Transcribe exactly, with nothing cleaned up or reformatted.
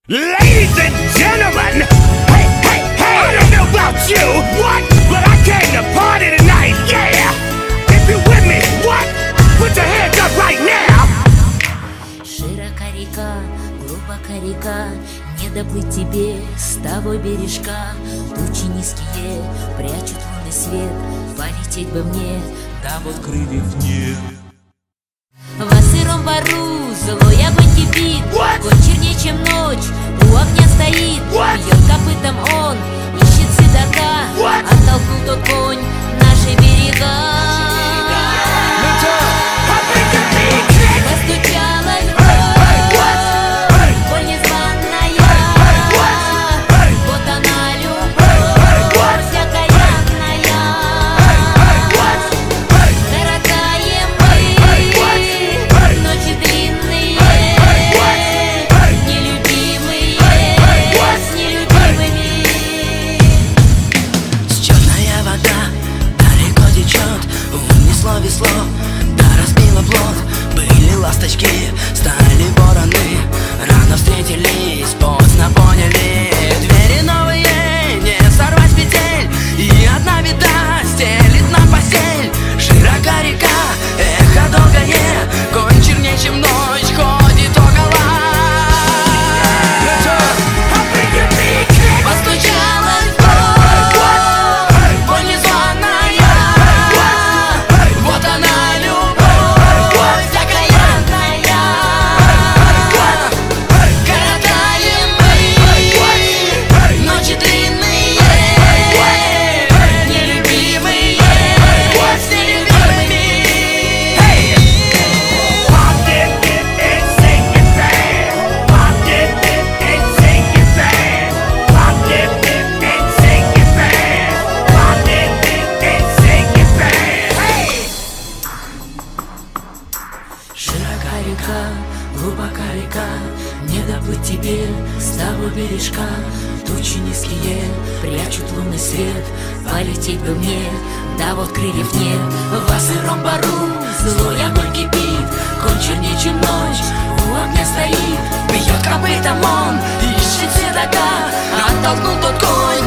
Ladies and gentlemen, hey, hey, hey, I don't know about you, what? But I came to party tonight, yeah! If you with me, what? Put your hands up right now! Широка река, глубока река, не добыть тебе с тобой бережка. Тучи низкие прячут лунный свет, полететь бы мне, да вот крыльев нет. Во сыром бару злой огонь кипит, конь чернее, чем ночь, у огня стоит. Бьет копытом он, ищет седока, оттолкнул тот конь наши берега. Постучалась боль, боль незваная, вот она любовь всякоянная. Дорогая мы, ночи длинные, нелюбимые с нелюбимыми. Черная вода далеко течет, унесло весло, да разбило плот. Были ласточки, стали вороны, рано встретились, поздно поняли. Двери новые, не сорвать с петель, и одна беда стелит нам постель. Широка река, эхо долгое, конь чернее, чем ночь, ходит около. Постучалась боль, боль незваная, вот она любовь всякоянная. Коротаем мы ночи длинные, нелюбимые с нелюбимыми. Pop it and sing it fast. Pop it and sing it fast. Pop it and sing it fast. Pop it and sing it fast. Hey! Широка река, глубока река, не добыть тебе с тобой бережка. Тучи низкие Прячут лунный свет, полететь бы мне, да вот крыльев нет. во сыром бару злой огонь кипит, конь чернее, чем ночь, у огня стоит. Бьет копытом он, ищет седока, оттолкнул тот конь